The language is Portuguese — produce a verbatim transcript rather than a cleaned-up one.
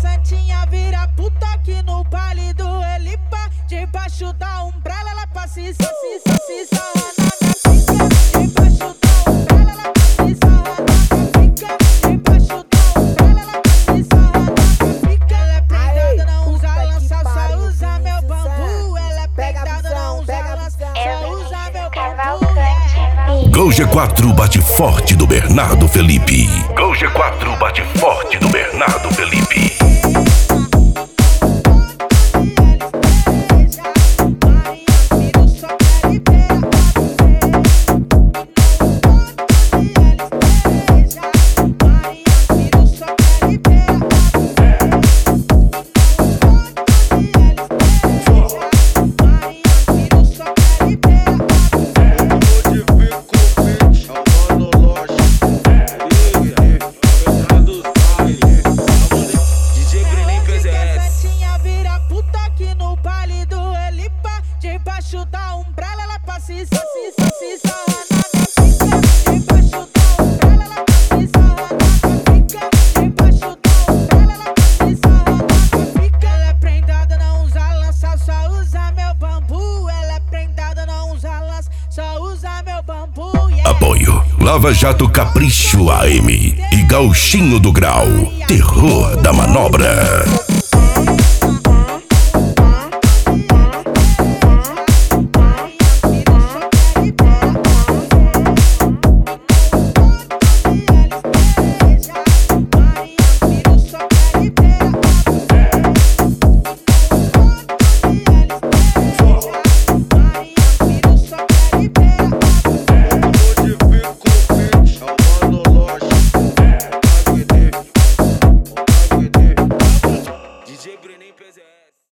santinha vira puta aqui no baile do Elipa. Debaixo da umbrella ela passa se se se se sarra na pica. Debaixo da umbrella ela passa se sarra na pica. Debaixo da umbrella ela passa se sarra na pica. Ela é prendada, não usa lança, só usa meu bambu. Ela é prendada, não usa lança, só usa meu bambu. Gol G quatro bate forte do Bernardo Felipe. Gol G quatro bate forte do Bernardo Felipe. Debaixo da umbrella ela passa se se se sarra na pica. Debaixo da umbrella ela passa se sarra na pica. Debaixo da umbrella ela passa se sarra na pica. Ela é prendada, não usa lança, só usa meu bambu. Ela é prendada, não usa lança, só usa meu bambu. Yeah. Apoio Lava Jato Capricho A M e Gauchinho do Grau, terror da manobra. D J Brenem P Z S.